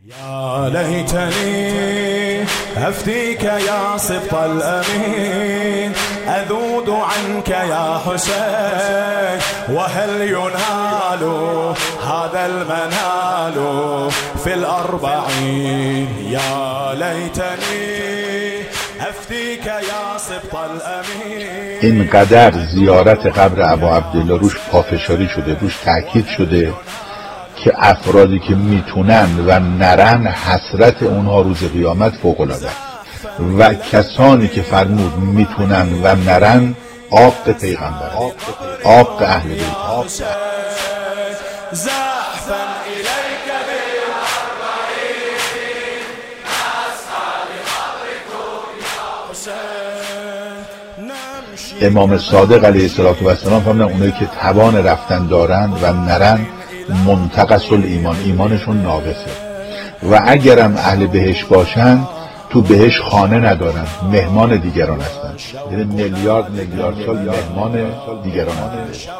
يا ليتني أفديك يا سبط الأمين أذود عنك يا حسين وهل ينال هذا المنال في الأربعين يا ليتني أفديك يا سبط الأمين. اینقدر زیارت قبر ابا عبدالله روش پافشاری شده، روش تأکید شده که افرادی که میتونن و نرن حسرت اونها روز قیامت فوق‌العاده و کسانی که فرمود میتونن و نرن عاق پیغمبر، عاق اهل بیت. امام صادق علیه السلام فرمودن اونایی که توان رفتن دارند و نرن منتقص الایمان، ایمانشون ناقصه و اگرم اهل بهشت باشن تو بهشت خانه ندارن، مهمان دیگران هستن، یعنی میلیارد سال مهمان دیگران هستن.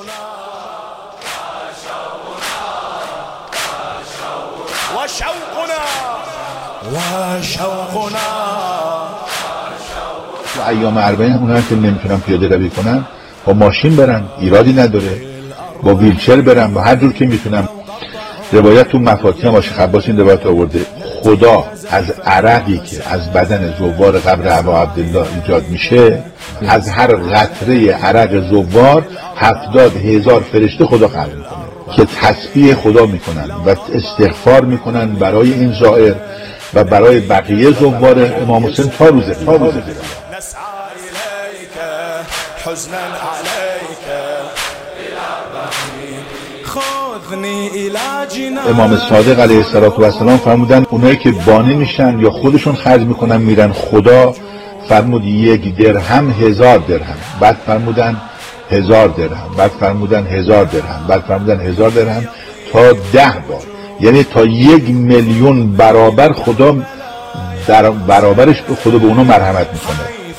تو ایام اربعین اونها که نمیتونن پیاده روی کنن با ماشین برن، ایرادی نداره، با ویلچر برن، با هر جور که میتونن. روایت تو مفاتیح ماشی خباس این روایت آورده خدا از عرقی که از بدن زوار قبر ابا عبدالله ایجاد میشه از هر قطره عرق زوار 70,000 فرشته خدا خلق میکنه که تسبیح خدا میکنن و استغفار میکنن برای این زائر و برای بقیه زوار امام حسین تا روز قیامت. امام صادق علیه السلام فرمودن اونایی که بانی میشن یا خودشون خرج میکنن میرن خدا فرمود 1 درهم 1000 درهم، بعد فرمودن 1000 درهم، بعد فرمودن 1000 درهم، بعد فرمودن 1000 درهم تا 10 بار، یعنی تا 1,000,000 برابر خدا در برابرش خدا به اونا مرحمت میکنه.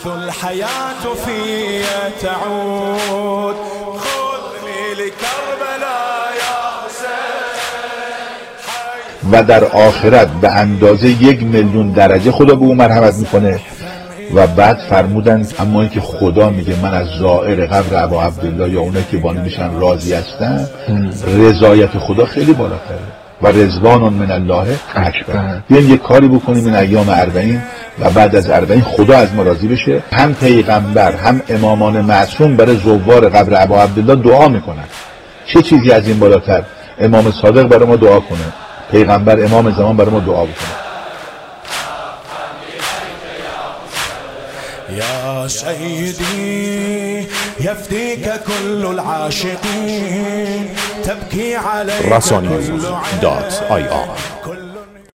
و در آخرت به اندازه 1,000,000 درجه خدا به او مرحمت میکنه. و بعد فرمودن اما اینکه خدا میگه من از زائر قبر ابا عبدالله یا اونایی که بانی میشن راضی هستن، رضایت خدا خیلی بالاتره و رضوان من الله اکبر. بیاین یه کاری بکنیم این ایام 40 و بعد از 40 خدا از ما راضی بشه. هم پیغمبر هم امامان معصوم برای زوار قبر ابا عبدالله دعا میکنن. چه چیزی از این بالاتر؟ امام صادق برای ما دعا کنه، پیغمبر امام زمان برای ما دعا بکنه. يا سيدي يفديك كل العاشقين تبكي عليك كل عين.